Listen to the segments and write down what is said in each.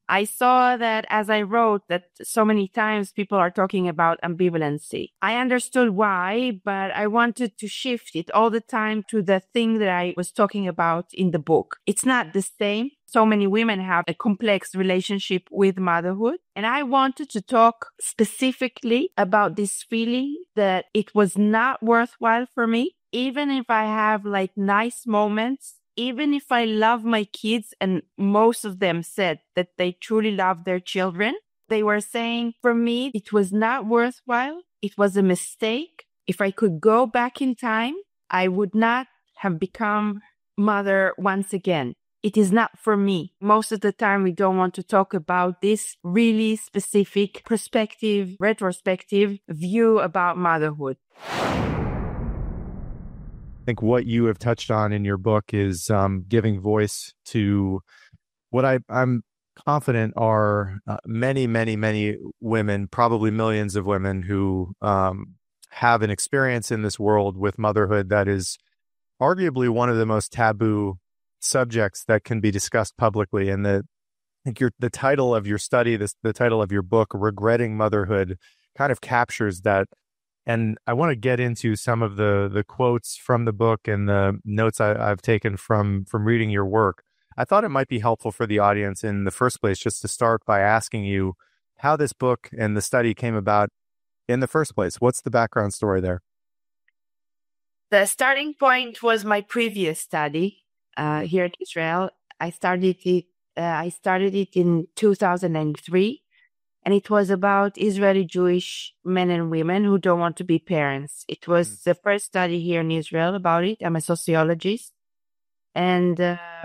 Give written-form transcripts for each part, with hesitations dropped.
I saw that as I wrote that so many times people are talking about ambivalency. I understood why, but I wanted to shift it all the time to the thing that I was talking about in the book. It's not the same. So many women have a complex relationship with motherhood. And I wanted to talk specifically about this feeling that it was not worthwhile for me, even if I have like nice moments. Even if I love my kids, and most of them said that they truly love their children, they were saying, for me, it was not worthwhile. It was a mistake. If I could go back in time, I would not have become mother once again. It is not for me. Most of the time, we don't want to talk about this really specific perspective, retrospective view about motherhood. I think what you have touched on in your book is giving voice to what I'm confident are many, many, many women, probably millions of women who have an experience in this world with motherhood that is arguably one of the most taboo subjects that can be discussed publicly. And I think the title of your study, the title of your book, Regretting Motherhood, kind of captures that. And I want to get into some of the quotes from the book and the notes I've taken from reading your work. I thought it might be helpful for the audience in the first place just to start by asking you how this book and the study came about in the first place. What's the background story there? The starting point was my previous study here in Israel. I started it in 2003. And it was about Israeli Jewish men and women who don't want to be parents. It was the first study here in Israel about it. I'm a sociologist. And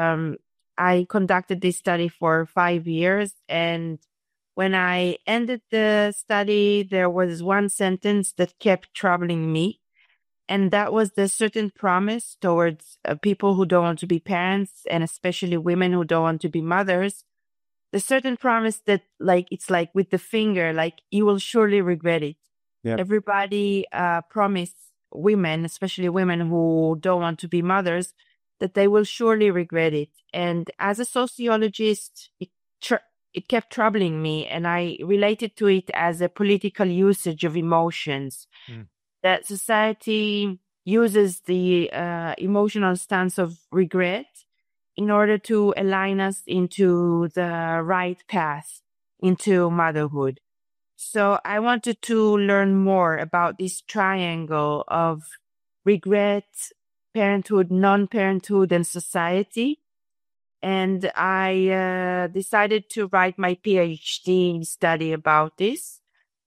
I conducted this study for 5 years. And when I ended the study, there was one sentence that kept troubling me. And that was the certain promise towards people who don't want to be parents, and especially women who don't want to be mothers. The certain promise that it's like with the finger, like you will surely regret it. Yep. Everybody promised women, especially women who don't want to be mothers, that they will surely regret it. And as a sociologist, it kept troubling me, and I related to it as a political usage of emotions. That society uses the emotional stance of regret in order to align us into the right path, into motherhood. So I wanted to learn more about this triangle of regret, parenthood, non-parenthood, and society. And I decided to write my PhD study about this.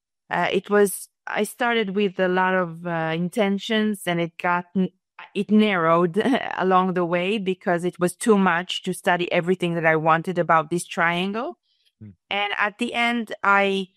I started with a lot of intentions, and it narrowed along the way because it was too much to study everything that I wanted about this triangle. And at the end, I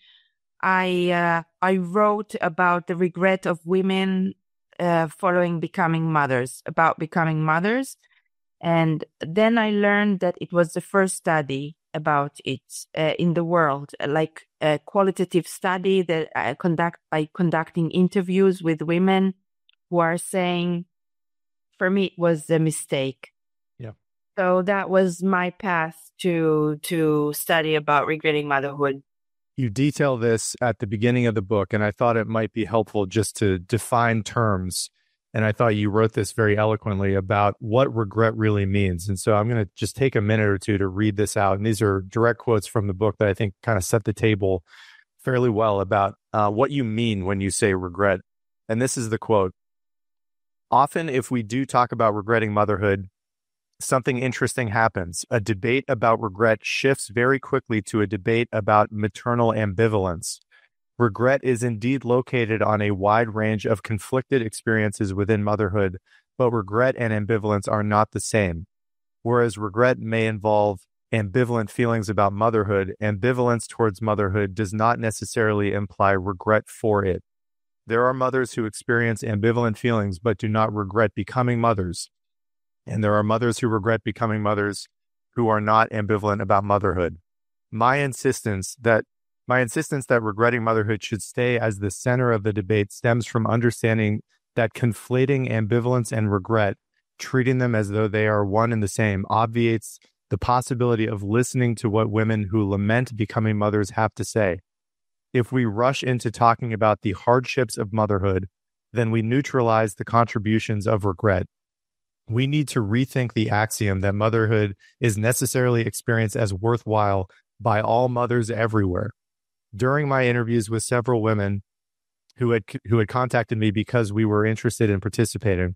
wrote about the regret of women following becoming mothers, about becoming mothers. And then I learned that it was the first study about it in the world, like a qualitative study that I conduct by conducting interviews with women who are saying, for me, it was a mistake. Yeah. So that was my path to study about regretting motherhood. You detail this at the beginning of the book, and I thought it might be helpful just to define terms. And I thought you wrote this very eloquently about what regret really means. And so I'm going to just take a minute or two to read this out. And these are direct quotes from the book that I think kind of set the table fairly well about what you mean when you say regret. And this is the quote. Often, if we do talk about regretting motherhood, something interesting happens. A debate about regret shifts very quickly to a debate about maternal ambivalence. Regret is indeed located on a wide range of conflicted experiences within motherhood, but regret and ambivalence are not the same. Whereas regret may involve ambivalent feelings about motherhood, ambivalence towards motherhood does not necessarily imply regret for it. There are mothers who experience ambivalent feelings but do not regret becoming mothers. And there are mothers who regret becoming mothers who are not ambivalent about motherhood. My insistence that regretting motherhood should stay as the center of the debate stems from understanding that conflating ambivalence and regret, treating them as though they are one and the same, obviates the possibility of listening to what women who lament becoming mothers have to say. If we rush into talking about the hardships of motherhood, then we neutralize the contributions of regret. We need to rethink the axiom that motherhood is necessarily experienced as worthwhile by all mothers everywhere. During my interviews with several women who had contacted me because they were interested in participating,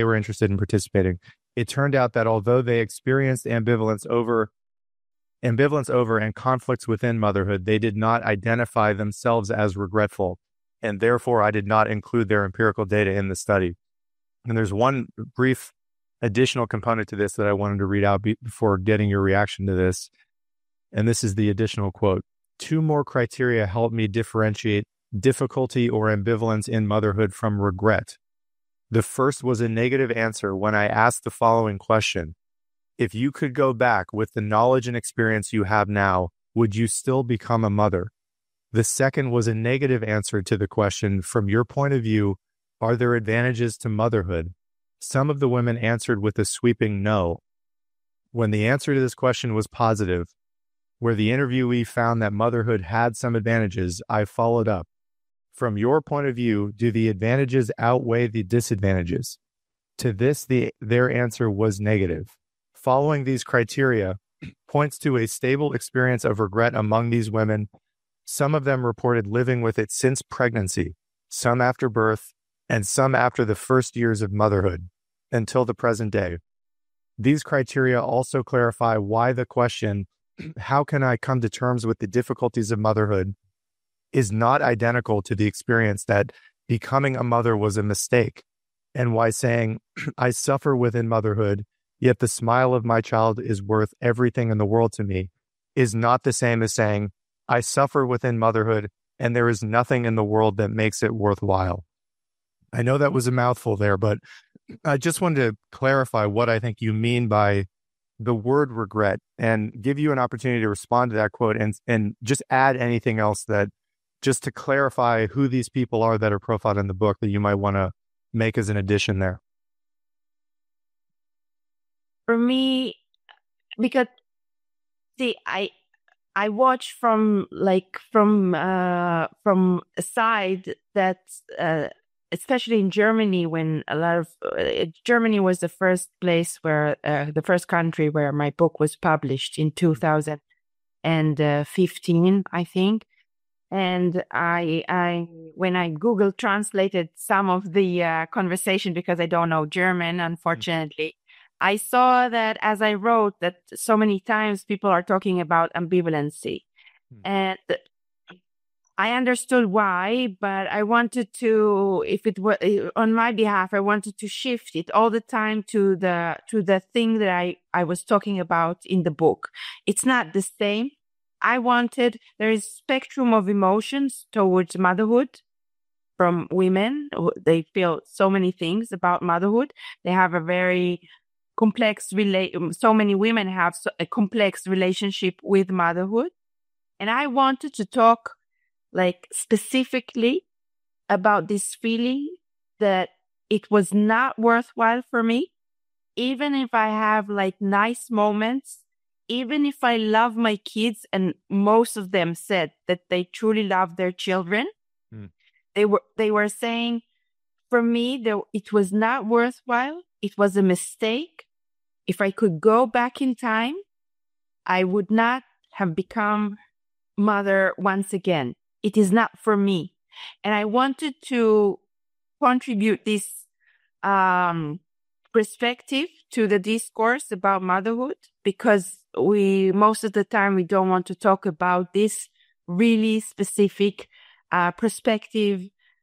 it turned out that although they experienced ambivalence over and conflicts within motherhood, they did not identify themselves as regretful, and therefore I did not include their empirical data in the study. And there's one brief additional component to this that I wanted to read out before getting your reaction to this. And this is the additional quote. 2 more criteria help me differentiate difficulty or ambivalence in motherhood from regret. The first was a negative answer when I asked the following question. If you could go back with the knowledge and experience you have now, would you still become a mother? The second was a negative answer to the question, from your point of view, are there advantages to motherhood? Some of the women answered with a sweeping no. When the answer to this question was positive, where the interviewee found that motherhood had some advantages, I followed up. From your point of view, do the advantages outweigh the disadvantages? To this, their answer was negative. Following these criteria points to a stable experience of regret among these women. Some of them reported living with it since pregnancy, some after birth, and some after the first years of motherhood, until the present day. These criteria also clarify why the question, how can I come to terms with the difficulties of motherhood, is not identical to the experience that becoming a mother was a mistake, and why saying, I suffer within motherhood, yet the smile of my child is worth everything in the world to me, is not the same as saying, I suffer within motherhood, and there is nothing in the world that makes it worthwhile. I know that was a mouthful there, but I just wanted to clarify what I think you mean by the word regret and give you an opportunity to respond to that quote and just add anything else that just to clarify who these people are that are profiled in the book that you might want to make as an addition there. For me, because see, I watch from a side that especially in Germany, when a lot of Germany was the first place where the first country where my book was published in 2015, I think. And I when I Google translated some of the conversation, because I don't know German, unfortunately, I saw that as I wrote that so many times people are talking about ambivalency. And I understood why, but I wanted to, if it were on my behalf, I wanted to shift it all the time to the thing that I was talking about in the book. It's not the same. There is spectrum of emotions towards motherhood from women. They feel so many things about motherhood. They have a very complex so many women have a complex relationship with motherhood. And I wanted to talk specifically about this feeling that it was not worthwhile for me, even if I have nice moments, even if I love my kids, and most of them said that they truly love their children. They were saying, for me, it was not worthwhile. It was a mistake. If I could go back in time, I would not have become mother once again. It is not for me. And I wanted to contribute this perspective to the discourse about motherhood, because most of the time we don't want to talk about this really specific perspective,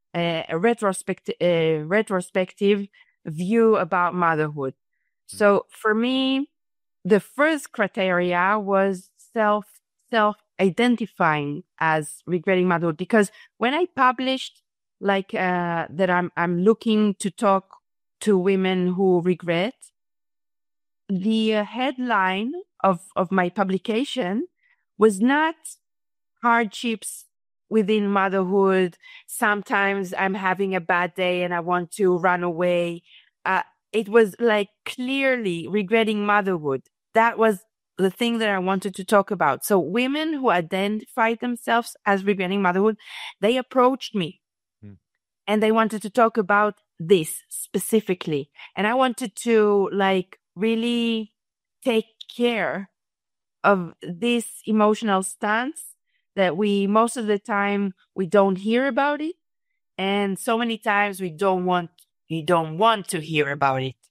retrospective view about motherhood. So for me, the first criteria was self-identifying as regretting motherhood, because when I published that I'm looking to talk to women who regret, the headline of my publication was not hardships within motherhood. Sometimes I'm having a bad day and I want to run away. It was clearly regretting motherhood. That was the thing that I wanted to talk about. So women who identify themselves as regretting motherhood, they approached me and they wanted to talk about this specifically. And I wanted to like really take care of this emotional stance that most of the time we don't hear about it. And so many times we don't want to hear about it.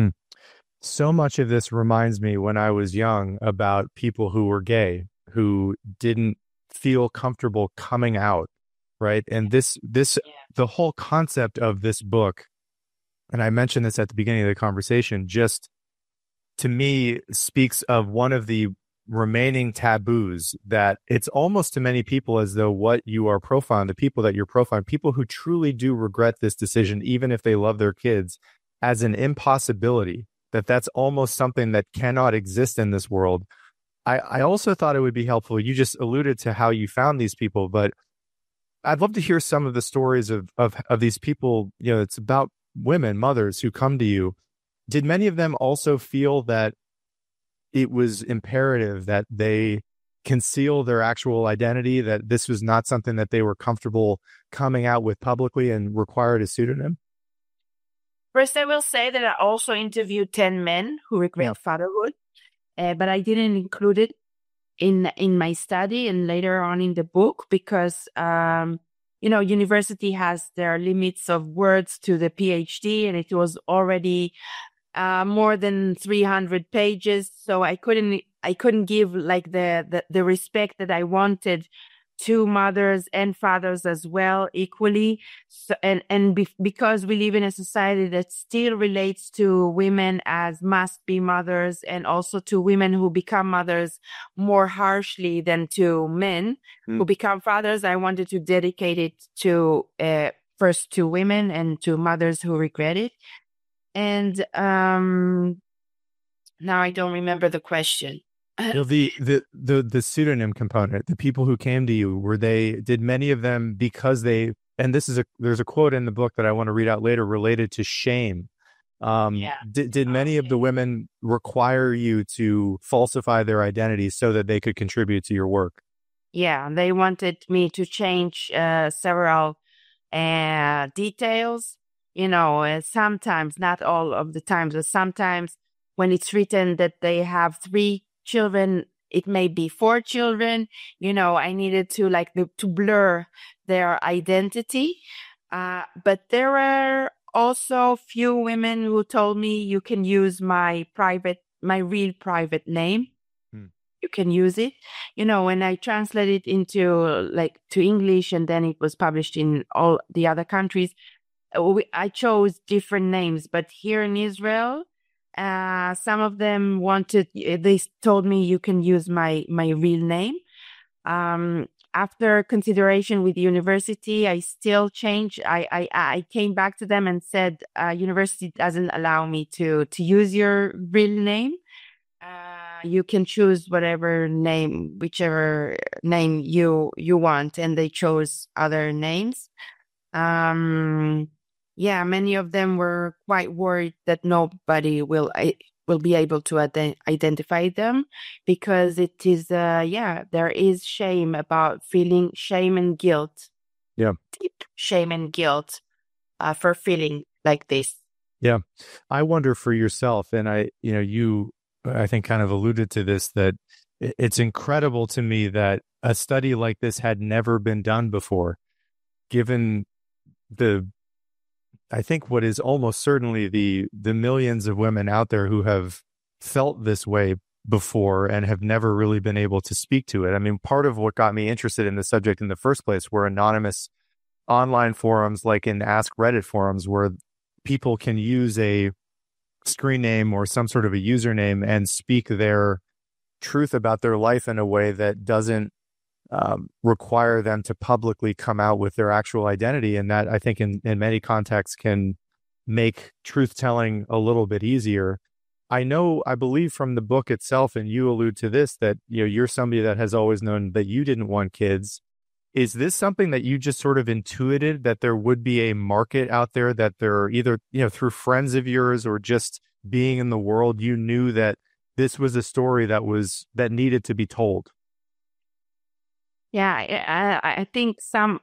So much of this reminds me when I was young about people who were gay, who didn't feel comfortable coming out, right? And the whole concept of this book, and I mentioned this at the beginning of the conversation, just to me speaks of one of the remaining taboos that it's almost to many people as though what you are profiling, the people that you're profiling, people who truly do regret this decision, even if they love their kids, as an impossibility, that's almost something that cannot exist in this world. I also thought it would be helpful. You just alluded to how you found these people, but I'd love to hear some of the stories of these people. You know, it's about women, mothers who come to you. Did many of them also feel that it was imperative that they conceal their actual identity, that this was not something that they were comfortable coming out with publicly and required a pseudonym? First, I will say that I also interviewed 10 men who regret fatherhood, but I didn't include it in my study and later on in the book because, university has their limits of words to the PhD, and it was already more than 300 pages. So I couldn't give like the respect that I wanted to mothers and fathers as well equally. So, because we live in a society that still relates to women as must be mothers, and also to women who become mothers more harshly than to men who become fathers, I wanted to dedicate it to first to women and to mothers who regret it. And now I don't remember the question. Well, the pseudonym component, the people who came to you, did many of them, because and there's a quote in the book that I want to read out later related to shame. Did many of the women require you to falsify their identity so that they could contribute to your work? Yeah, they wanted me to change several details. Sometimes, not all of the times, but sometimes when it's written that they have 3 children, it may be 4 children. I needed to to blur their identity. But there were also few women who told me, you can use my real private name. You can use it. When I translated into to English, and then it was published in all the other countries, I chose different names. But here in Israel, some of them they told me, you can use my real name. After consideration with the university, I still changed. I came back to them and said, university doesn't allow me to use your real name. You can choose whichever name you want. And they chose other names. Many of them were quite worried that nobody will be able to identify them, because it is, there is shame about feeling shame and guilt. Yeah. Deep shame and guilt for feeling like this. Yeah. I wonder for yourself, and I think kind of alluded to this, that it's incredible to me that a study like this had never been done before, given I think what is almost certainly the millions of women out there who have felt this way before and have never really been able to speak to it. I mean, part of what got me interested in the subject in the first place were anonymous online forums, like in Ask Reddit forums, where people can use a screen name or some sort of a username and speak their truth about their life in a way that doesn't require them to publicly come out with their actual identity. And that, I think, in many contexts can make truth-telling a little bit easier. I believe from the book itself, and you allude to this, that you're somebody that has always known that you didn't want kids. Is this something that you just sort of intuited, that there would be a market out there, that there either, through friends of yours or just being in the world, you knew that this was a story that needed to be told. Yeah, I think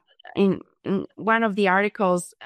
in one of the articles,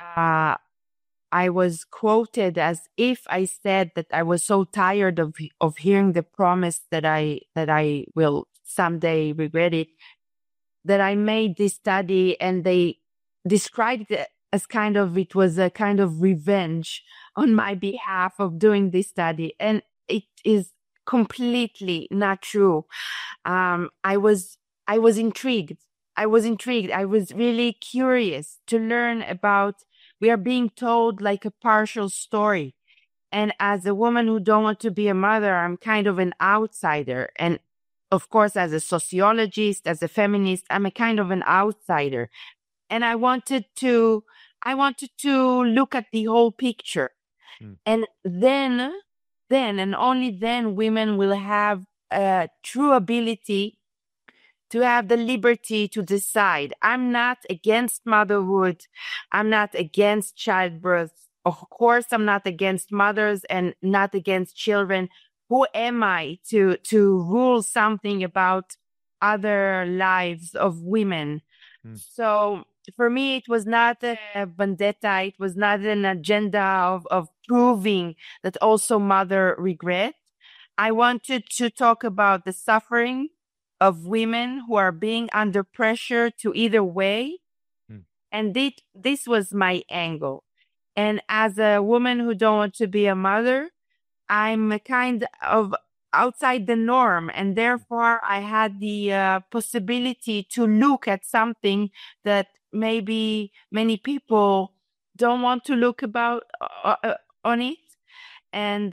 I was quoted as if I said that I was so tired of hearing the promise that I will someday regret it, that I made this study, and they described it as it was a kind of revenge on my behalf of doing this study. And it is completely not true. I was intrigued. I was really curious to learn about, we are being told like a partial story. And as a woman who don't want to be a mother, I'm kind of an outsider. And of course, as a sociologist, as a feminist, I'm a kind of an outsider. And I wanted to look at the whole picture. And then and only then women will have a true ability to have the liberty to decide. I'm not against motherhood. I'm not against childbirth. Of course, I'm not against mothers and not against children. Who am I to rule something about other lives of women? So for me, it was not a vendetta. It was not an agenda of proving that also mother regret. I wanted to talk about the suffering of women who are being under pressure to either way. And this was my angle. And as a woman who don't want to be a mother, I'm a kind of outside the norm. And therefore, I had the possibility to look at something that maybe many people don't want to look about on it. And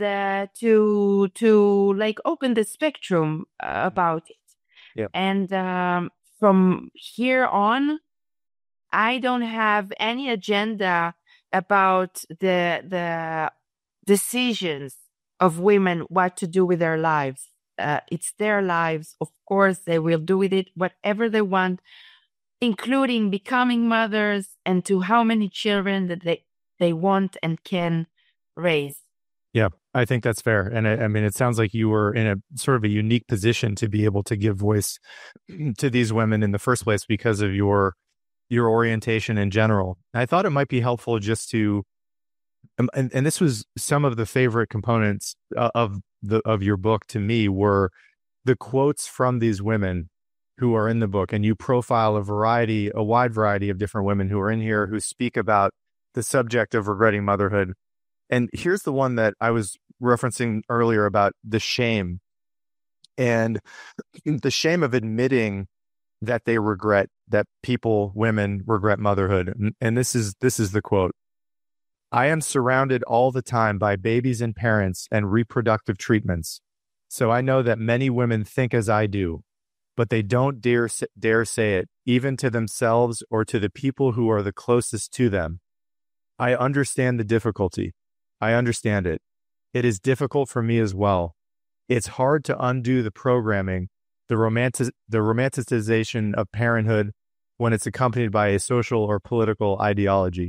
to like open the spectrum about it. Yeah. And from here on, I don't have any agenda about the decisions of women what to do with their lives. It's their lives. Of course, they will do with it whatever they want, including becoming mothers and to how many children that they want and can raise. Yeah, I think that's fair. And I mean, it sounds like you were in a sort of a unique position to be able to give voice to these women in the first place because of your orientation in general. I thought it might be helpful just to, and this was some of the favorite components of your book to me were the quotes from these women who are in the book. And you profile a wide variety of different women who are in here who speak about the subject of regretting motherhood. And here's the one that I was referencing earlier about the shame and the shame of admitting that they regret, that women regret motherhood. And this is the quote. I am surrounded all the time by babies and parents and reproductive treatments. So I know that many women think as I do, but they don't dare say it, even to themselves or to the people who are the closest to them. I understand the difficulty. I understand it. It is difficult for me as well. It's hard to undo the programming, the romanticization of parenthood when it's accompanied by a social or political ideology.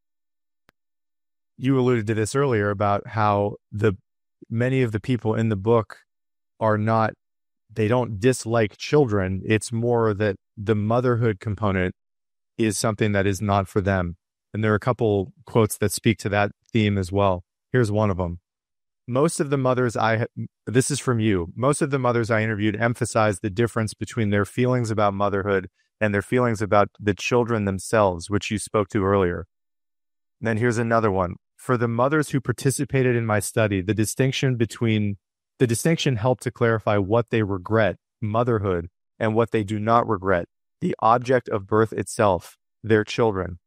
You alluded to this earlier about how many of the people in the book they don't dislike children. It's more that the motherhood component is something that is not for them. And there are a couple quotes that speak to that theme as well. Here's one of them. This is from you. Most of the mothers I interviewed emphasized the difference between their feelings about motherhood and their feelings about the children themselves, which you spoke to earlier. And then here's another one. For the mothers who participated in my study, the distinction helped to clarify what they regret, motherhood, and what they do not regret, the object of birth itself, their children.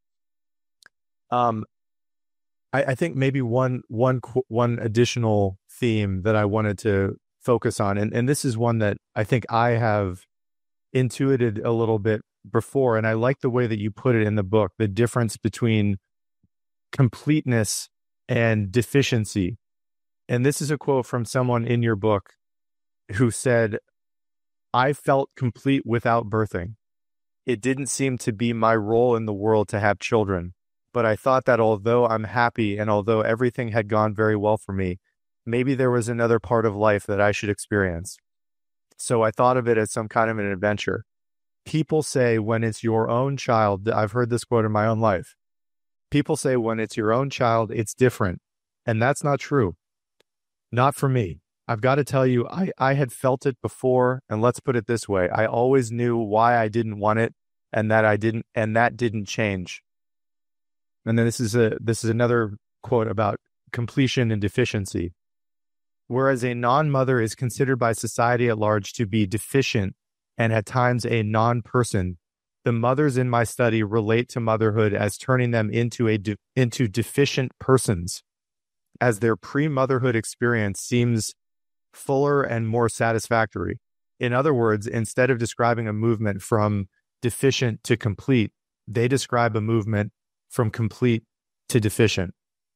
I think maybe one additional theme that I wanted to focus on, and this is one that I think I have intuited a little bit before, and I like the way that you put it in the book, the difference between completeness and deficiency. And this is a quote from someone in your book who said, I felt complete without birthing. It didn't seem to be my role in the world to have children. But I thought that although I'm happy and although everything had gone very well for me, maybe there was another part of life that I should experience. So I thought of it as some kind of an adventure. People say when it's your own child, I've heard this quote in my own life. People say when it's your own child, it's different. And that's not true. Not for me. I've got to tell you, I had felt it before. And let's put it this way. I always knew why I didn't want it and that didn't change. And then this is another quote about completion and deficiency. Whereas a non-mother is considered by society at large to be deficient and at times a non-person, the mothers in my study relate to motherhood as turning them into deficient persons, as their pre-motherhood experience seems fuller and more satisfactory. In other words, instead of describing a movement from deficient to complete, they describe a movement from complete to deficient.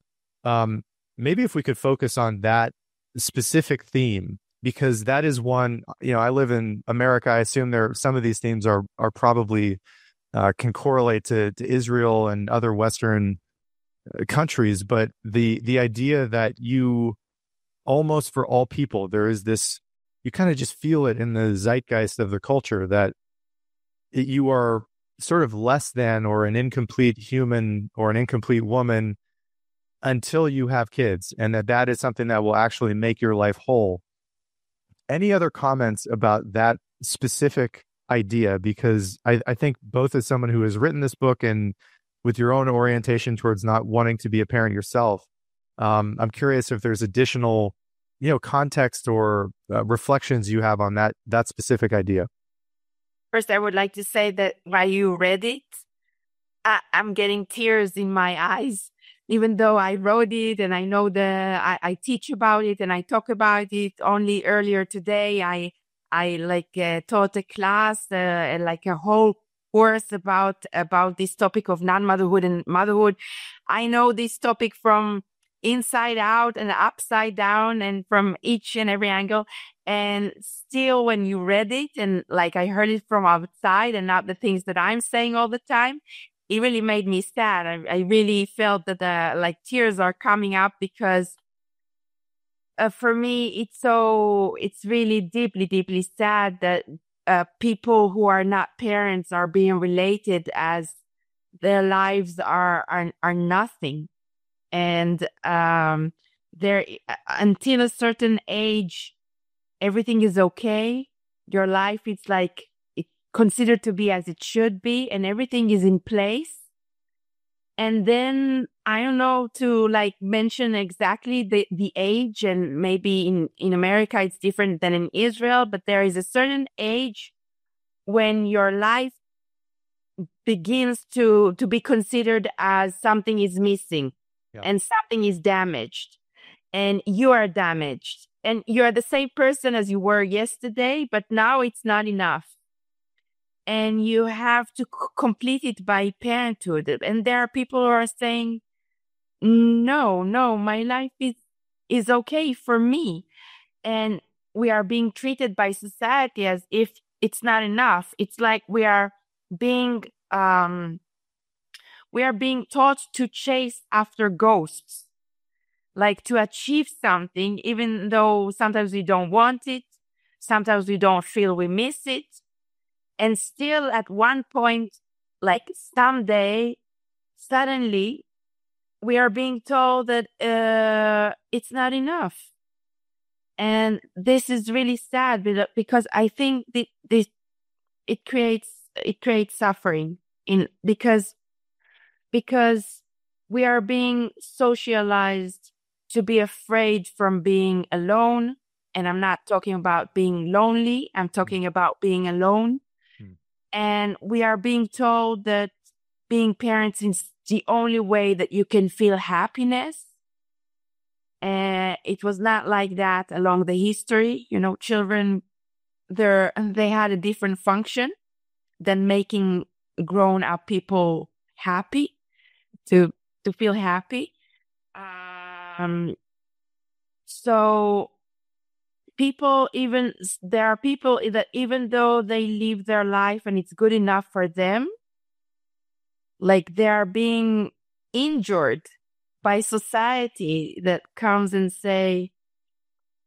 Maybe if we could focus on that specific theme, because that is one, I live in America. I assume some of these themes are probably can correlate to Israel and other Western countries. But the idea that you almost for all people, there is this, you kind of just feel it in the zeitgeist of the culture that you are sort of less than or an incomplete human or an incomplete woman until you have kids, and that is something that will actually make your life whole. Any other comments about that specific idea? Because I think both as someone who has written this book and with your own orientation towards not wanting to be a parent yourself, I'm curious if there's additional, context or reflections you have on that specific idea. First, I would like to say that while you read it, I'm getting tears in my eyes, even though I wrote it and I know I teach about it and I talk about it. Only earlier today, I taught a class, like a whole course about this topic of non-motherhood and motherhood. I know this topic from inside out and upside down and from each and every angle. And still, when you read it and like I heard it from outside and not the things that I'm saying all the time, it really made me sad. I really felt that tears are coming up because for me, it's really deeply, deeply sad that people who are not parents are being related as their lives are nothing. And there, until a certain age, everything is okay. Your life is like it's considered to be as it should be, and everything is in place. And then I don't know to mention exactly the age, and maybe in America it's different than in Israel, but there is a certain age when your life begins to be considered as something is missing. Yeah. And something is damaged, and you are damaged, and you are the same person as you were yesterday, but now it's not enough. And you have to complete it by parenthood. And there are people who are saying, no, my life is okay for me. And we are being treated by society as if it's not enough. It's like we are being taught to chase after ghosts, like to achieve something, even though sometimes we don't want it. Sometimes we don't feel we miss it. And still at one point, like someday, suddenly we are being told that it's not enough. And this is really sad because I think it creates suffering because we are being socialized to be afraid from being alone. And I'm not talking about being lonely. I'm talking about being alone. And we are being told that being parents is the only way that you can feel happiness. And it was not like that along the history. Children, they had a different function than making grown-up people happy, to feel happy. So there are people that even though they live their life and it's good enough for them, like they are being injured by society that comes and say,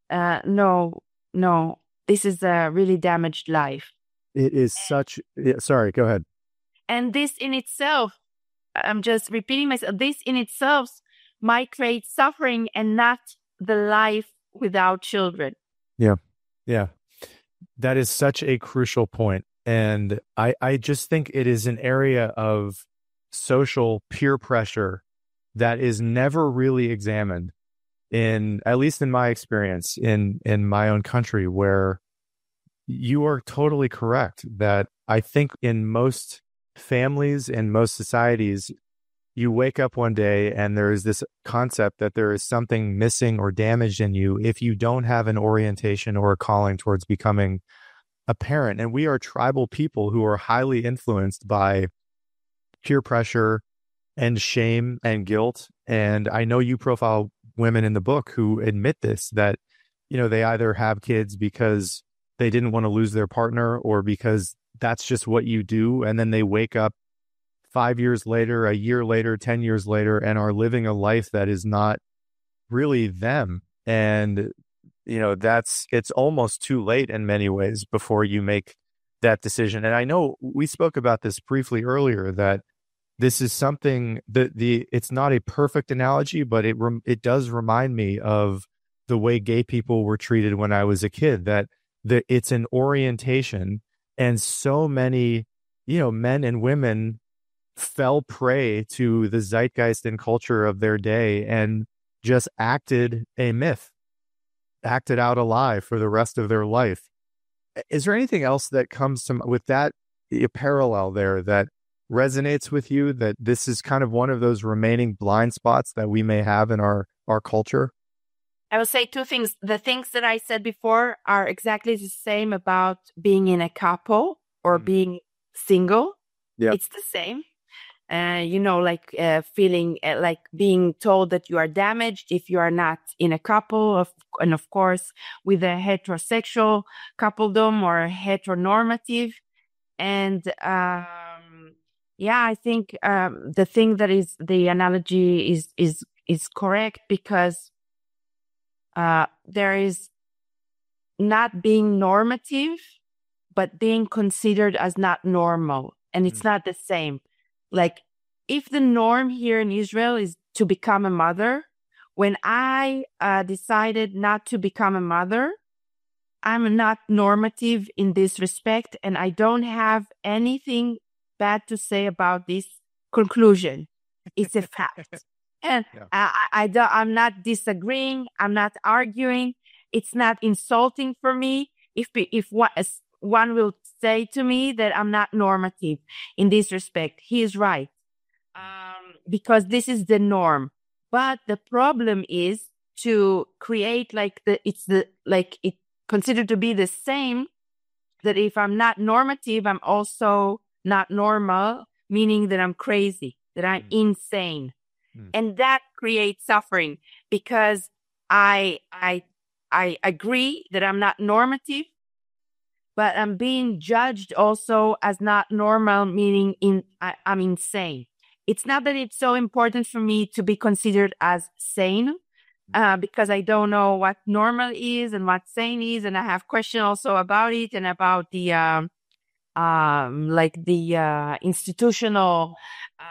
No, no, this is a really damaged life. It is such, sorry, go ahead. And this in itself, I'm just repeating myself, this in itself might create suffering and not the life without children. Yeah. Yeah. That is such a crucial point. And I just think it is an area of social peer pressure that is never really examined in, at least in my experience in my own country, where you are totally correct that I think in most families and most societies, you wake up one day and there is this concept that there is something missing or damaged in you if you don't have an orientation or a calling towards becoming a parent. And we are tribal people who are highly influenced by peer pressure and shame and guilt. And I know you profile women in the book who admit this, that, you know, they either have kids because they didn't want to lose their partner or because that's just what you do. And then they wake up 5 years later, a year later, 10 years later, and are living a life that is not really them. And, you know, it's almost too late in many ways before you make that decision. And I know we spoke about this briefly earlier, that this is something that it's not a perfect analogy, but it does remind me of the way gay people were treated when I was a kid, that it's an orientation. And so many, you know, men and women fell prey to the zeitgeist and culture of their day and just acted a myth, acted out a lie for the rest of their life. Is there anything else that comes to with that, a parallel there that resonates with you, that this is kind of one of those remaining blind spots that we may have in our culture? I will say two things. The things that I said before are exactly the same about being in a couple or being single. Yeah. It's the same. You know, like feeling like being told that you are damaged if you are not in a couple, and of course, with a heterosexual coupledom or heteronormative. And yeah, I think the thing that is the analogy is correct, because there is not being normative, but being considered as not normal, and it's not the same. Like, if the norm here in Israel is to become a mother, when I decided not to become a mother, I'm not normative in this respect, and I don't have anything bad to say about this conclusion. It's a fact. And I'm not disagreeing. I'm not arguing. It's not insulting for me if one will say to me that I'm not normative in this respect. He is right, because this is the norm. But the problem is to create it's considered to be the same, that if I'm not normative, I'm also not normal, meaning that I'm crazy, that I'm insane. And that creates suffering, because I agree that I'm not normative, but I'm being judged also as not normal, meaning I'm insane. It's not that it's so important for me to be considered as sane, because I don't know what normal is and what sane is, and I have questions also about it and about the institutional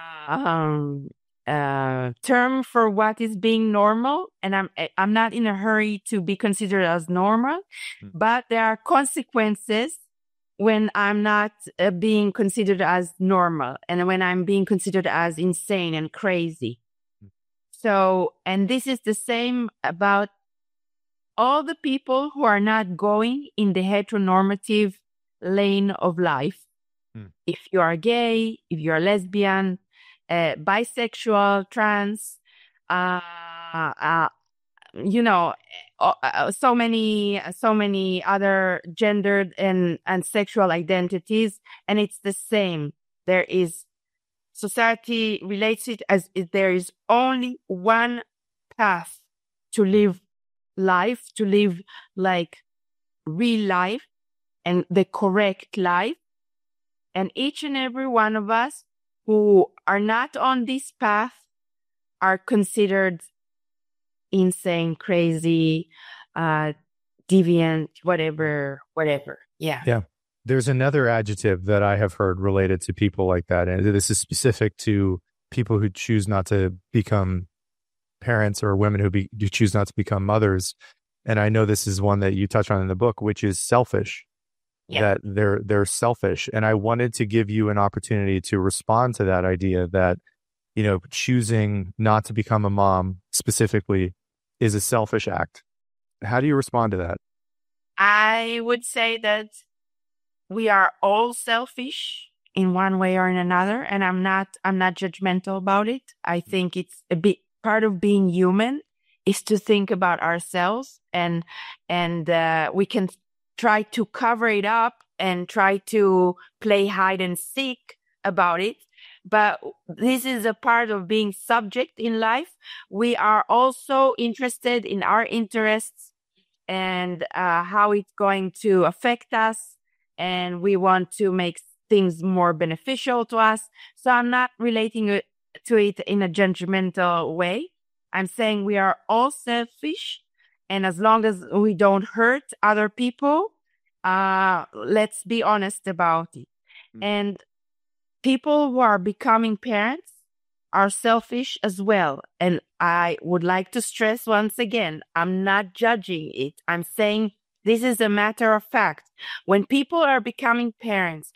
term for what is being normal, and I'm not in a hurry to be considered as normal, but there are consequences when I'm not being considered as normal, and when I'm being considered as insane and crazy. So, and this is the same about all the people who are not going in the heteronormative lane of life. If you are gay, if you are lesbian, bisexual, trans, you know, so many other gendered and sexual identities, and it's the same. There is society relates it as if there is only one path to live life, to live like real life and the correct life. And each and every one of us who are not on this path are considered insane, crazy, deviant, whatever. Yeah. Yeah. There's another adjective that I have heard related to people like that. And this is specific to people who choose not to become parents or women who choose not to become mothers. And I know this is one that you touch on in the book, which is selfish. Yeah. That they're selfish. And I wanted to give you an opportunity to respond to that idea that, choosing not to become a mom specifically is a selfish act. How do you respond to that? I would say that we are all selfish in one way or in another, and I'm not judgmental about it. I think it's a bit part of being human is to think about ourselves, and we can try to cover it up and try to play hide and seek about it. But this is a part of being subject in life. We are also interested in our interests and how it's going to affect us. And we want to make things more beneficial to us. So I'm not relating it to it in a judgmental way. I'm saying we are all selfish. And as long as we don't hurt other people, let's be honest about it. And people who are becoming parents are selfish as well. And I would like to stress once again, I'm not judging it. I'm saying this is a matter of fact. When people are becoming parents,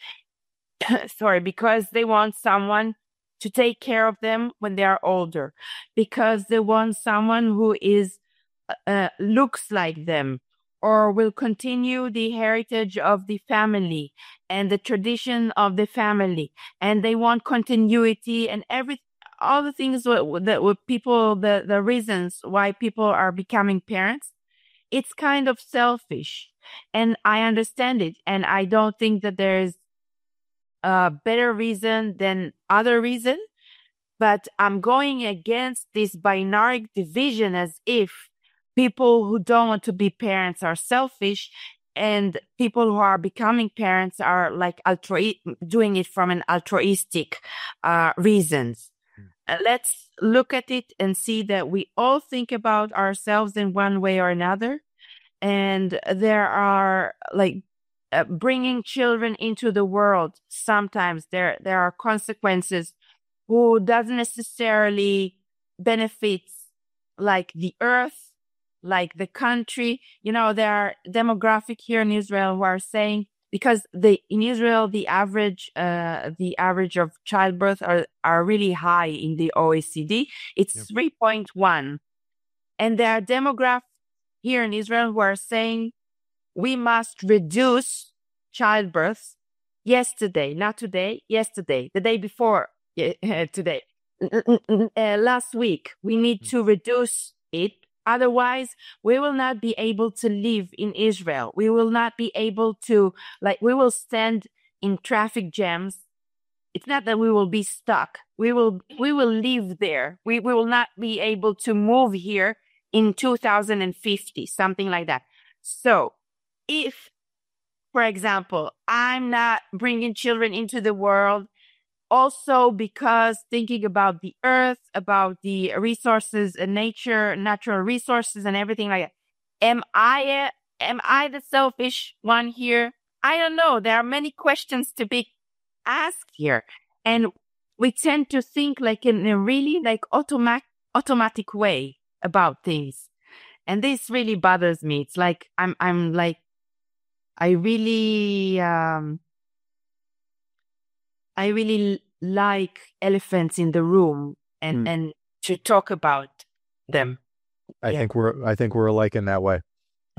because they want someone to take care of them when they are older, because they want someone who is looks like them, or will continue the heritage of the family and the tradition of the family, and they want continuity and all the things that people, the reasons why people are becoming parents. It's kind of selfish, and I understand it, and I don't think that there's a better reason than other reason, but I'm going against this binary division as if people who don't want to be parents are selfish and people who are becoming parents are like doing it from an altruistic reasons. Let's look at it and see that we all think about ourselves in one way or another. And there are like bringing children into the world. Sometimes there are consequences who doesn't necessarily benefits like the earth, like the country. There are demographic here in Israel who are saying, because in Israel, the average of childbirth are really high in the OECD. It's 3.1. And there are demographics here in Israel who are saying we must reduce childbirth yesterday, not today, yesterday, the day before today, last week. We need to reduce it. Otherwise, we will not be able to live in Israel. We will not be able to, we will stand in traffic jams. It's not that we will be stuck. We will live there. We will not be able to move here in 2050, something like that. So if, for example, I'm not bringing children into the world, also because thinking about the earth, about the resources and natural resources and everything like that. Am I the selfish one here? I don't know. There are many questions to be asked here. And we tend to think like in a really automatic way about things. And this really bothers me. It's like, I'm like, I really like elephants in the room and to talk about them. I think we're alike in that way.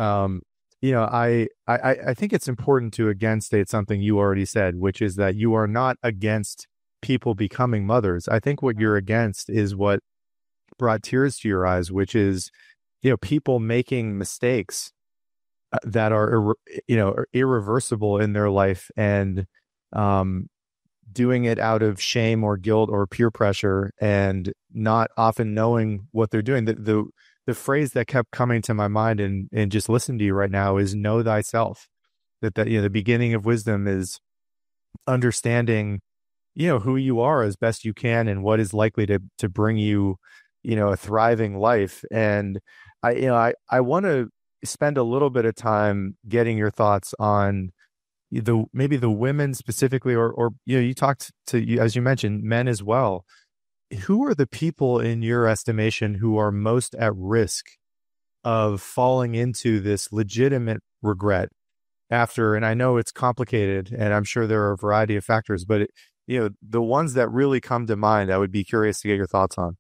I think it's important to again state something you already said, which is that you are not against people becoming mothers. I think what you're against is what brought tears to your eyes, which is, people making mistakes that are, irreversible in their life and doing it out of shame or guilt or peer pressure and not often knowing what they're doing. The phrase that kept coming to my mind and just listening to you right now is know thyself. That the beginning of wisdom is understanding, who you are as best you can and what is likely to bring you, a thriving life. And I want to spend a little bit of time getting your thoughts on maybe the women specifically, or you talked to, as you mentioned, men as well. Who are the people in your estimation who are most at risk of falling into this legitimate regret after? And I know it's complicated, and I'm sure there are a variety of factors, but the ones that really come to mind, I would be curious to get your thoughts on.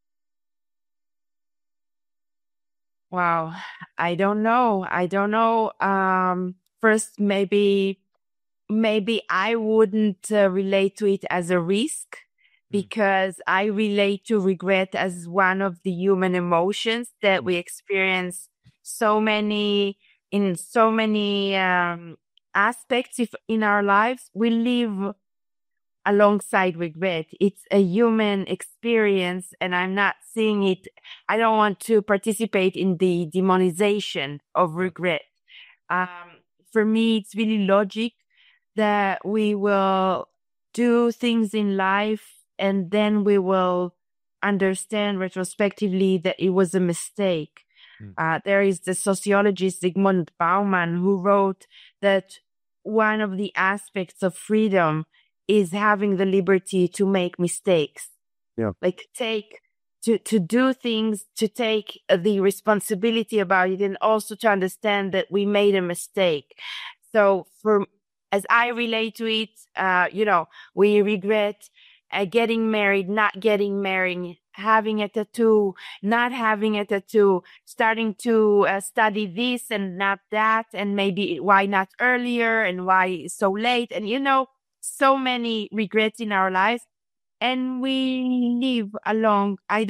Wow. I don't know. First, maybe I wouldn't relate to it as a risk, because I relate to regret as one of the human emotions that we experience in so many aspects in our lives. We live alongside regret. It's a human experience, and I'm not seeing it. I don't want to participate in the demonization of regret. For me, it's really logic that we will do things in life and then we will understand retrospectively that it was a mistake. There is the sociologist Zygmunt Bauman, who wrote that one of the aspects of freedom is having the liberty to make mistakes. Yeah. Like to do things, to take the responsibility about it, and also to understand that we made a mistake. So as I relate to it, we regret getting married, not getting married, having a tattoo, not having a tattoo, starting to study this and not that, and maybe why not earlier and why so late, and so many regrets in our lives, and we live along. I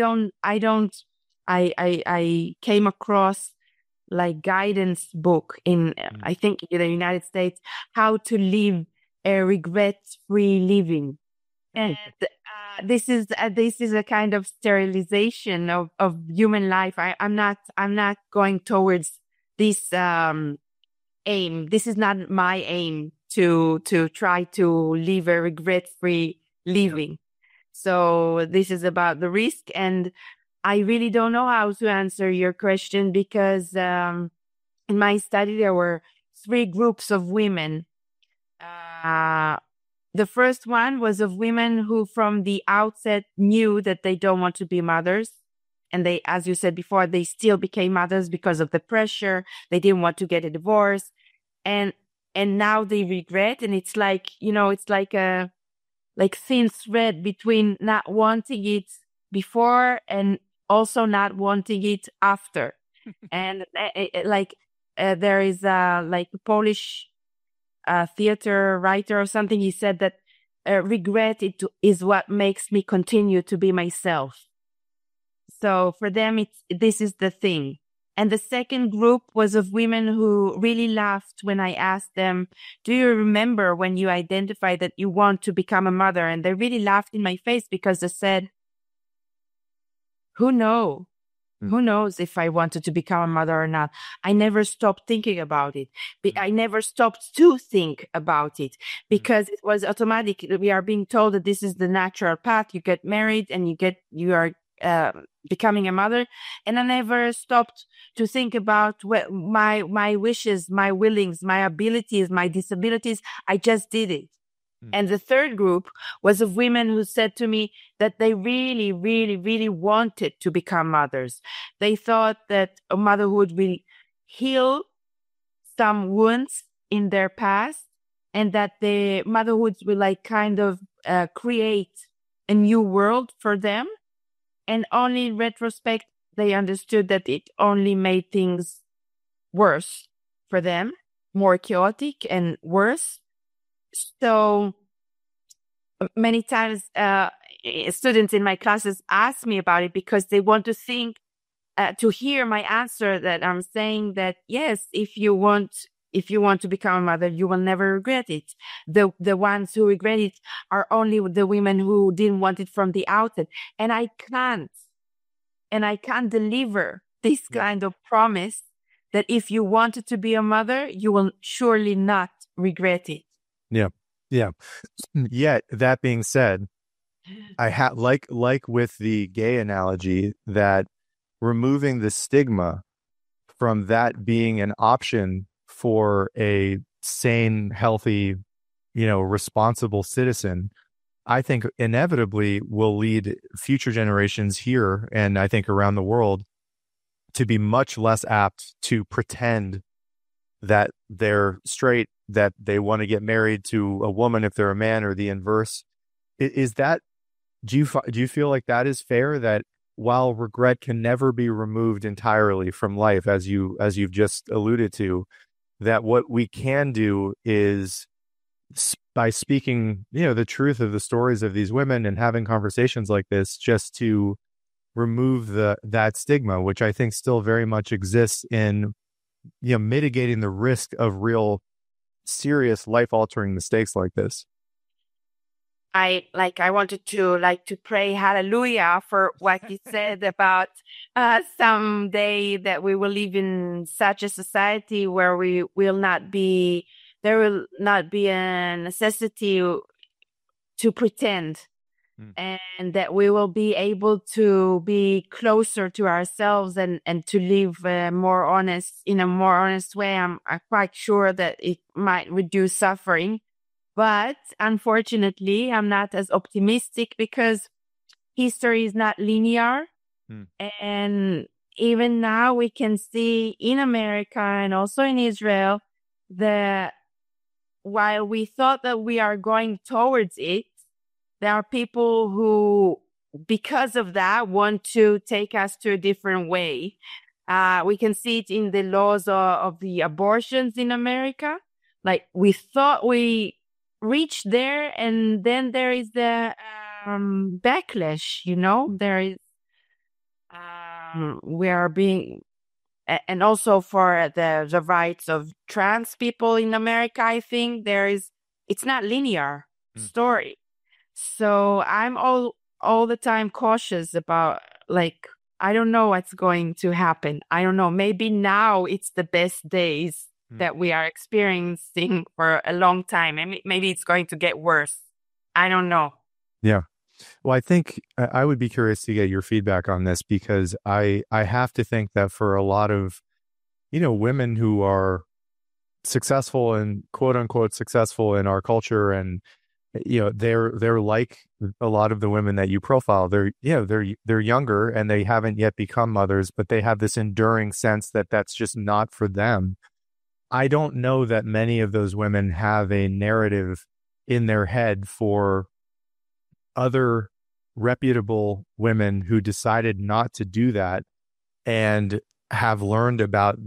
came across like guidance book in, I think, in the United States, how to live a regret-free living. And this is a kind of sterilization of human life. I'm not going towards this aim. This is not my aim to try to live a regret-free living. So this is about the risk, and I really don't know how to answer your question, because in my study there were 3 groups of women. The first one was of women who from the outset knew that they don't want to be mothers. And they, as you said before, they still became mothers because of the pressure. They didn't want to get a divorce. And now they regret. And it's like, it's like a thin thread between not wanting it before and also not wanting it after. And there is a Polish theater writer or something. He said that regret is what makes me continue to be myself. So for them, this is the thing. And the second group was of women who really laughed when I asked them, do you remember when you identified that you want to become a mother? And they really laughed in my face, because they said, who knows? Who knows if I wanted to become a mother or not? I never stopped thinking about it. I never stopped to think about it, because it was automatic. We are being told that this is the natural path. You get married and you are becoming a mother. And I never stopped to think about my wishes, my willings, my abilities, my disabilities. I just did it. And the third group was of women who said to me that they really, really, really wanted to become mothers. They thought that a motherhood will heal some wounds in their past, and that the motherhood will kind of create a new world for them. And only in retrospect, they understood that it only made things worse for them, more chaotic and worse. So many times students in my classes ask me about it, because they want to hear my answer, that I'm saying that, yes, if you want to become a mother, you will never regret it. The ones who regret it are only the women who didn't want it from the outset. And I can't deliver this kind of promise that if you wanted to be a mother, you will surely not regret it. Yeah. Yeah. Yet, that being said, I like with the gay analogy, that removing the stigma from that being an option for a sane, healthy, responsible citizen, I think inevitably will lead future generations here and I think around the world to be much less apt to pretend that they're straight, that they want to get married to a woman if they're a man, or the inverse. Is that, do you feel like that is fair, that while regret can never be removed entirely from life, as you've just alluded to, that what we can do is, by speaking, the truth of the stories of these women and having conversations like this, just to remove that stigma, which I think still very much exists in, mitigating the risk of real serious life-altering mistakes like this. I wanted to pray hallelujah for what you said about someday that we will live in such a society where there will not be a necessity to pretend, and that we will be able to be closer to ourselves and to live in a more honest way. I'm quite sure that it might reduce suffering. But unfortunately, I'm not as optimistic because history is not linear. And even now we can see in America and also in Israel that while we thought that we are going towards it, there are people who, because of that, want to take us to a different way. We can see it in the laws of the abortions in America. Like, we thought we reach there, and then there is the backlash, there is we are being, and also for the rights of trans people in America, I think it's not linear story. So I'm all the time cautious about, I don't know what's going to happen. I don't know, maybe now it's the best days that we are experiencing for a long time. And maybe it's going to get worse. I don't know. Yeah. Well, I think I would be curious to get your feedback on this, because I have to think that for a lot of, women who are successful and quote unquote successful in our culture, and, they're like a lot of the women that you profile. They're younger and they haven't yet become mothers, but they have this enduring sense that that's just not for them. I don't know that many of those women have a narrative in their head for other reputable women who decided not to do that and have learned about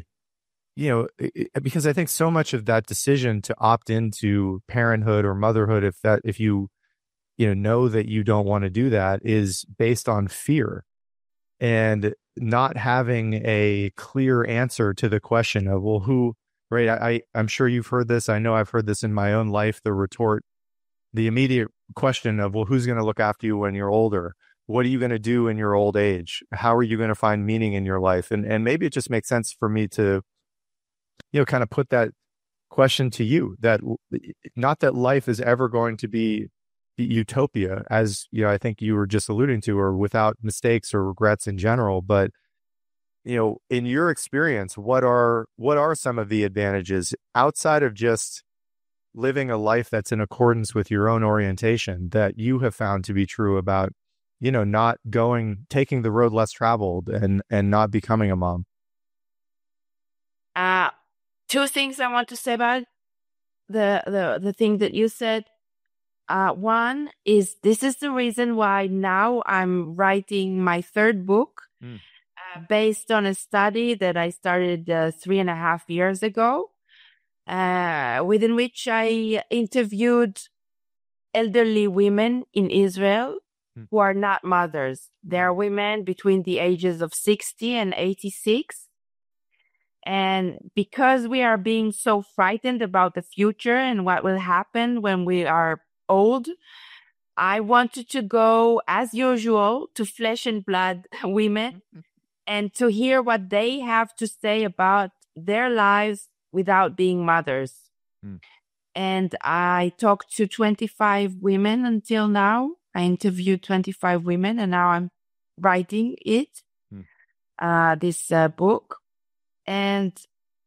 because I think so much of that decision to opt into parenthood or motherhood, if you know that you don't want to do that, is based on fear and not having a clear answer to the question of, well, who, right? I'm sure you've heard this. I know I've heard this in my own life, the immediate question of, well, who's going to look after you when you're older? What are you going to do in your old age? How are you going to find meaning in your life? And maybe it just makes sense for me to, kind of put that question to you, that not that life is ever going to be utopia, as I think you were just alluding to, or without mistakes or regrets in general, but in your experience, what are some of the advantages outside of just living a life that's in accordance with your own orientation that you have found to be true about, not taking the road less traveled and not becoming a mom? Two things I want to say about the thing that you said. One is, this is the reason why now I'm writing my third book, based on a study that I started 3.5 years ago, within which I interviewed elderly women in Israel who are not mothers. They are women between the ages of 60 and 86. And because we are being so frightened about the future and what will happen when we are old, I wanted to go, as usual, to flesh and blood women and to hear what they have to say about their lives without being mothers. And I talked to 25 women until now. I interviewed 25 women, and now I'm writing this book. And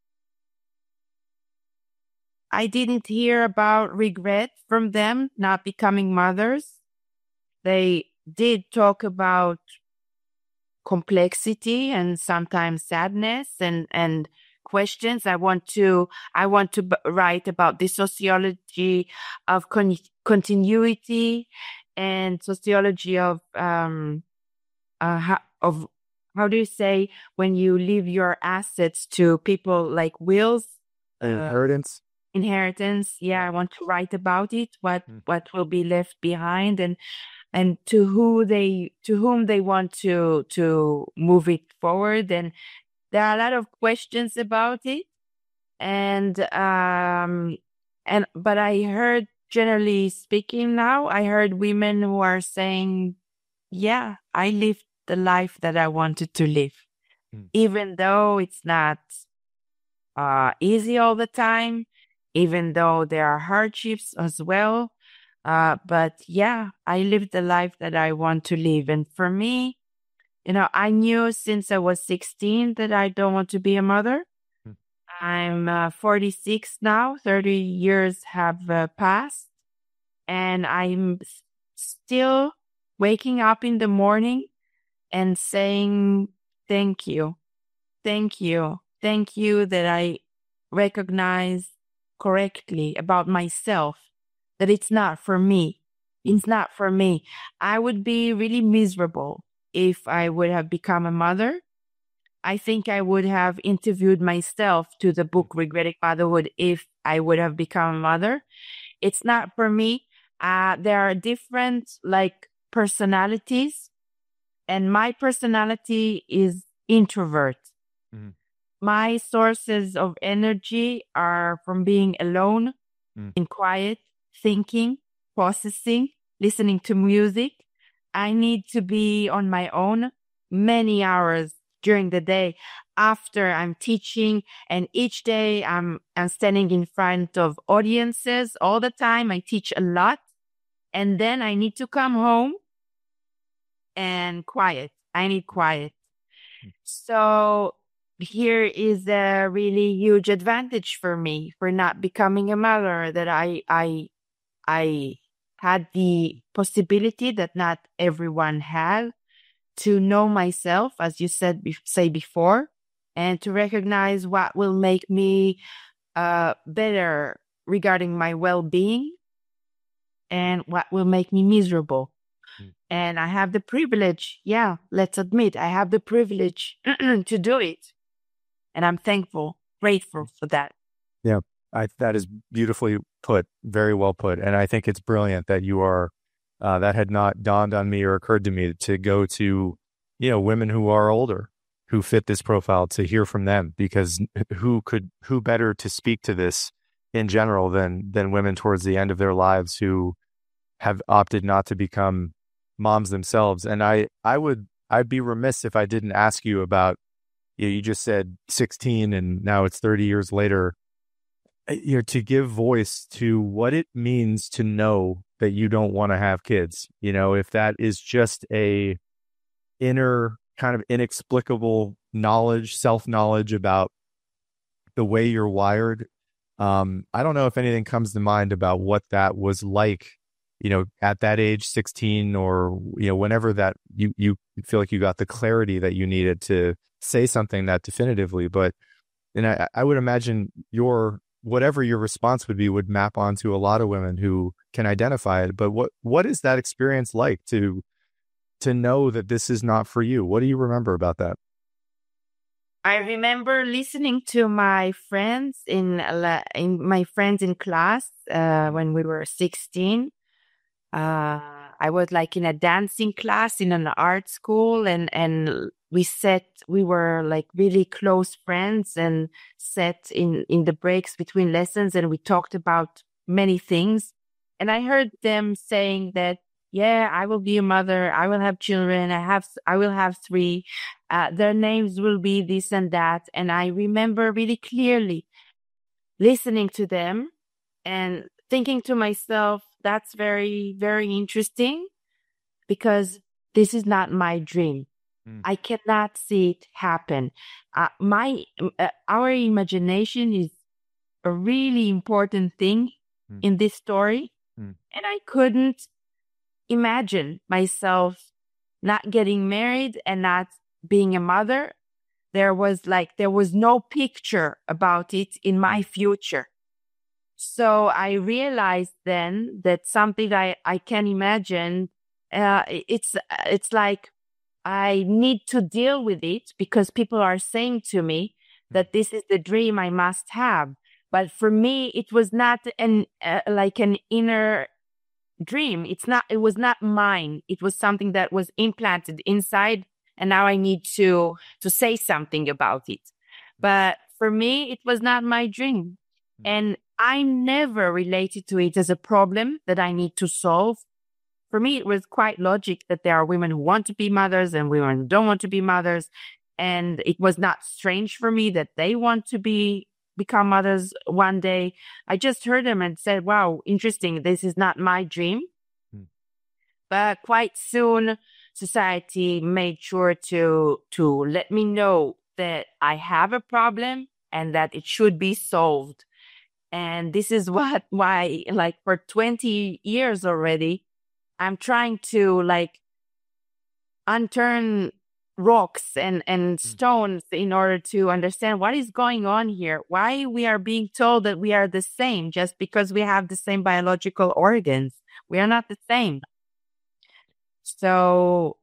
I didn't hear about regret from them not becoming mothers. They did talk about complexity and sometimes sadness and questions. I want to write about the sociology of continuity and sociology of how do you say when you leave your assets to people like wills? Inheritance. Inheritance. Yeah, I want to write about it. What will be left behind and to whom they want to move it forward. And there are a lot of questions about it. But I heard, generally speaking now, I heard women who are saying, yeah, I lived the life that I wanted to live, even though it's not easy all the time, even though there are hardships as well. But yeah, I lived the life that I want to live. And for me, I knew since I was 16 that I don't want to be a mother. I'm 46 now, 30 years have passed, and I'm still waking up in the morning and saying, thank you. Thank you. Thank you that I recognize correctly about myself that it's not for me. It's not for me. I would be really miserable if I would have become a mother. I think I would have interviewed myself to the book Regretting Motherhood if I would have become a mother. It's not for me. There are different personalities, and my personality is introvert. My sources of energy are from being alone, in quiet, thinking, processing, listening to music. I need to be on my own many hours during the day after I'm teaching, and each day I'm standing in front of audiences all the time. I teach a lot, and then I need to come home and quiet. I need quiet. So here is a really huge advantage for me for not becoming a mother, that I had the possibility that not everyone had, to know myself, as you say before, and to recognize what will make me better regarding my well-being and what will make me miserable. And I have the privilege, let's admit, I have the privilege to do it. And I'm thankful, grateful for that. Yeah, that is beautifully put, very well put. And I think it's brilliant that you are, that had not dawned on me or occurred to me to go to, women who are older, who fit this profile, to hear from them, because who better to speak to this in general than women towards the end of their lives who have opted not to become moms themselves. And I'd be remiss if I didn't ask you about, you just said 16 and now it's 30 years later, to give voice to what it means to know that you don't want to have kids. If that is just a inner kind of inexplicable knowledge, self-knowledge about the way you're wired. I don't know if anything comes to mind about what that was like, at that age, 16, or, whenever that you feel like you got the clarity that you needed to say something that definitively. But, and I would imagine whatever your response would be would map onto a lot of women who can identify it. But what is that experience like to know that this is not for you? What do you remember about that? I remember listening to my friends in class when we were 16. I was in a dancing class in an art school, and we were really close friends, and sat in the breaks between lessons, and we talked about many things. And I heard them saying that, yeah, I will be a mother. I will have children. I will have 3. Their names will be this and that. And I remember really clearly listening to them and thinking to myself, that's very, very interesting, because this is not my dream. I cannot see it happen. Our imagination is a really important thing in this story. And I couldn't imagine myself not getting married and not being a mother. There was no picture about it in my future. So I realized then that something I can imagine, it's like I need to deal with it because people are saying to me that this is the dream I must have. But for me, it was not like an inner dream. It was not mine. It was something that was implanted inside. And now I need to say something about it. But for me, it was not my dream. And I never related to it as a problem that I need to solve. For me, it was quite logic that there are women who want to be mothers and women who don't want to be mothers. And it was not strange for me that they want to become mothers one day. I just heard them and said, wow, interesting. This is not my dream. But quite soon, society made sure to let me know that I have a problem and that it should be solved. And this is why, like, for 20 years already, I'm trying to, like, unturn rocks and stones in order to understand what is going on here, why we are being told that we are the same just because we have the same biological organs. We are not the same. So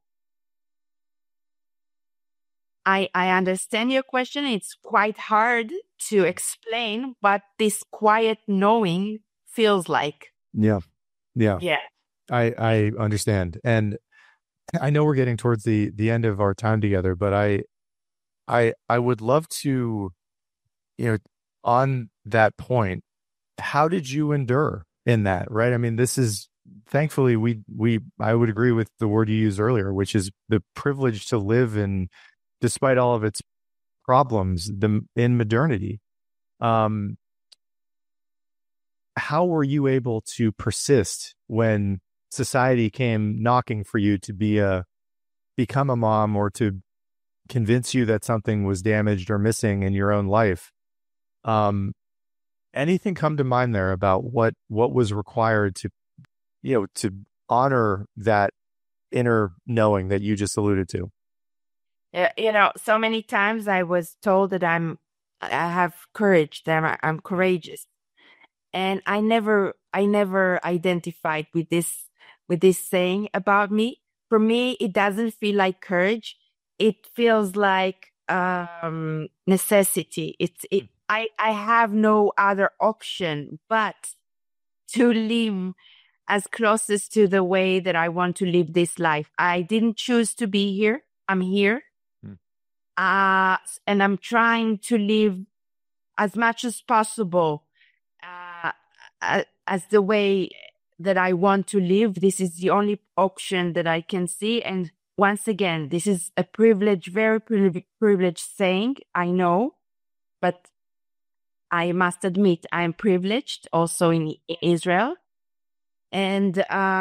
I understand your question. It's quite hard to explain what this quiet knowing feels like. Yeah. I understand. And I know we're getting towards the end of our time together, but I would love to, on that point, how did you endure in that, right? I mean, this is, thankfully, I would agree with the word you used earlier, which is the privilege to live in, despite all of its problems, in modernity. How were you able to persist when society came knocking for you to become a mom, or to convince you that something was damaged or missing in your own life? Anything come to mind there about what was required to honor that inner knowing that you just alluded to? So many times I was told that I have courage, that I'm courageous. And I never identified with this saying about me. For me, it doesn't feel like courage. It feels like necessity. I have no other option but to live as closest to the way that I want to live this life. I didn't choose to be here. I'm here. And I'm trying to live as much as possible as the way that I want to live. This is the only option that I can see. And once again, this is a privilege, very privileged saying, I know, but I must admit I am privileged also in Israel. And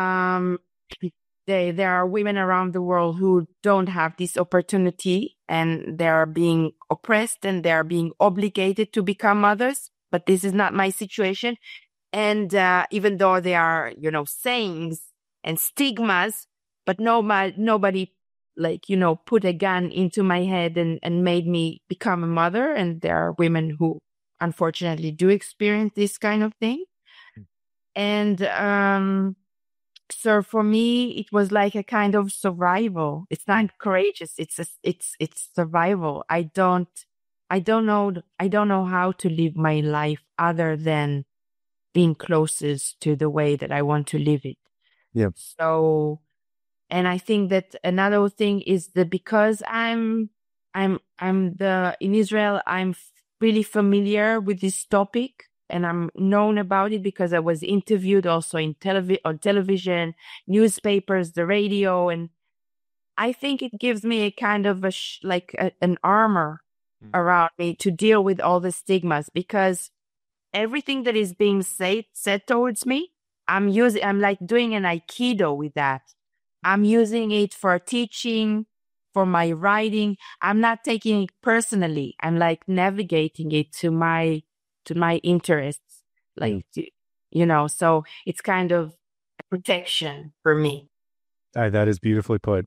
there are women around the world who don't have this opportunity, and they are being oppressed and they are being obligated to become mothers. But this is not my situation. And even though there are, sayings and stigmas, but nobody put a gun into my head and made me become a mother. And there are women who unfortunately do experience this kind of thing. And so for me, it was like a kind of survival. It's not courageous. It's survival. I don't know how to live my life other than being closest to the way that I want to live it. Yep. So, and I think that another thing is that because in Israel, I'm really familiar with this topic, and I'm known about it because I was interviewed also on television, newspapers, the radio, and I think it gives me a kind of an armor around me to deal with all the stigmas, because everything that is being said towards me, I'm like doing an Aikido with that. I'm using it for teaching, for my writing. I'm not taking it personally. I'm like navigating it to my interests, like, so it's kind of protection for me. That is beautifully put.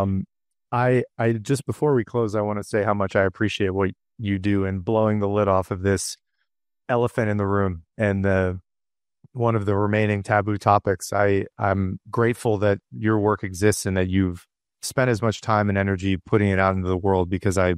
I just before we close, I want to say how much I appreciate what you do in blowing the lid off of this elephant in the room and one of the remaining taboo topics. I'm grateful that your work exists and that you've spent as much time and energy putting it out into the world, because I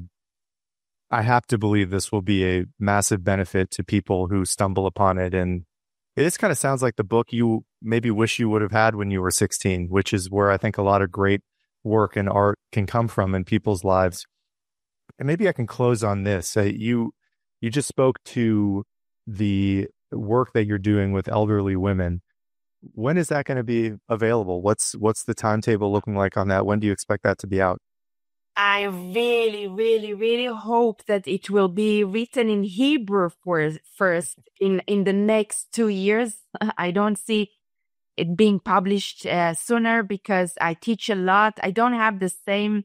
have to believe this will be a massive benefit to people who stumble upon it. And it just kind of sounds like the book you maybe wish you would have had when you were 16, which is where I think a lot of great work and art can come from in people's lives. And maybe I can close on this. You just spoke to the work that you're doing with elderly women. When is that going to be available? What's the timetable looking like on that? When do you expect that to be out? I really, really, really hope that it will be written in Hebrew first in the next 2 years. I don't see it being published sooner because I teach a lot. I don't have the same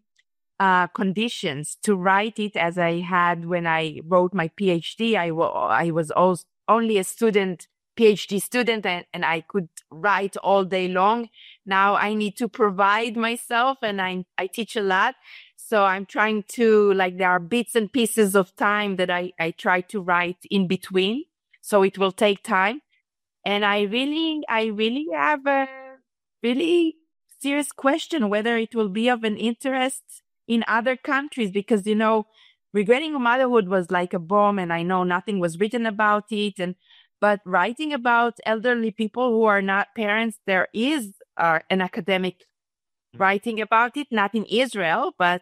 conditions to write it as I had when I wrote my PhD. I was only a PhD student, and I could write all day long. Now I need to provide myself, and I teach a lot. So I'm trying to, there are bits and pieces of time that I try to write in between. So it will take time. And I really have a really serious question whether it will be of an interest in other countries, because, Regretting Motherhood was like a bomb, and I know nothing was written about it. But writing about elderly people who are not parents, there is an academic writing about it, not in Israel, but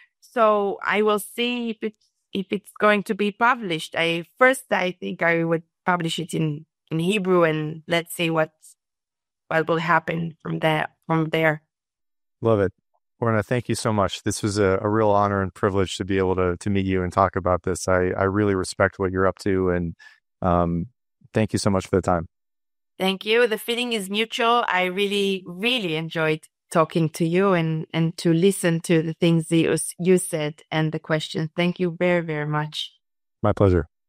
so I will see if it's going to be published. I think I would publish it in Hebrew, and let's see what will happen from there. Love it. Orna, thank you so much. This was a real honor and privilege to be able to meet you and talk about this. I really respect what you're up to, and thank you so much for the time. Thank you. The feeling is mutual. I really, really enjoyed talking to you and to listen to the things that you said and the questions. Thank you very, very much. My pleasure.